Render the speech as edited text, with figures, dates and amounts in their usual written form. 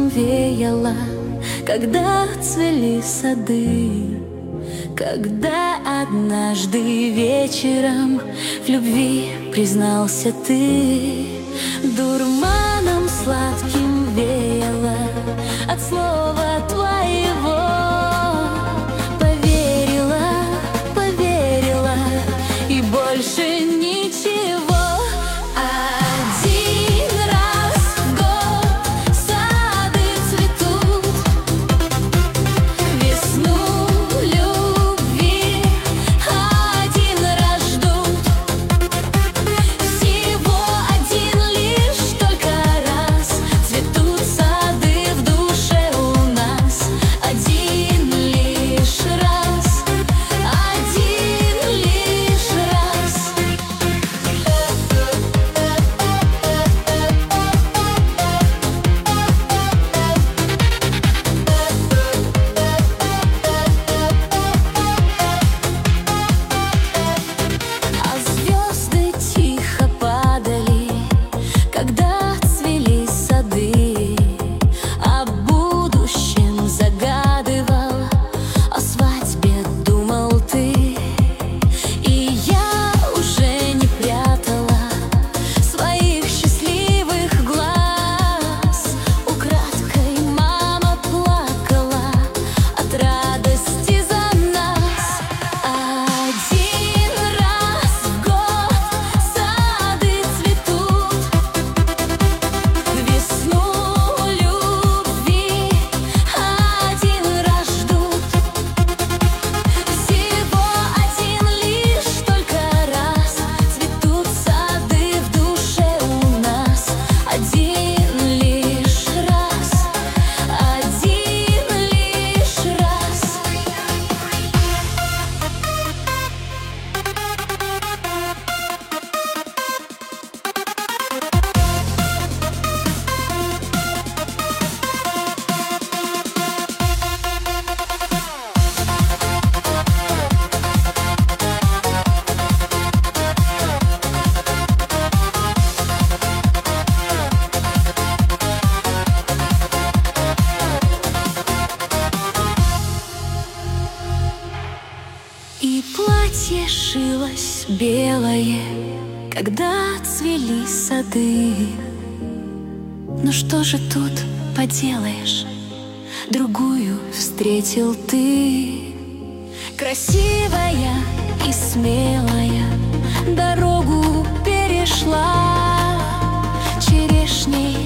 сладким веяло, когда цвели сады, когда однажды вечером в любви признался ты. Дурманом сладким веяло от слова твоего. Поверила, поверила и больше ничего. Один раз в год сады цветут, весну любви один раз ждут. Всего один лишь только раз цветут сады в душе у нас. Один лишь раз, один лишь раз. А звезды тихо падали, когда цвели сады. О будущем загадывал, о свадьбе думал ты. И я уже не прятала своих счастливых глаз. Украдкой мама плакала от радости за нас. Один раз в год сады цветут, весну любви один раз ждут. Всего один лишь только раз цветут сады в душе у нас. Один лишь раз, один лишь раз. И платье шилось белое, когда цвели сады. Ну что же тут поделаешь, другую встретил ты. Красивая и смелая дорогу перешла, черешней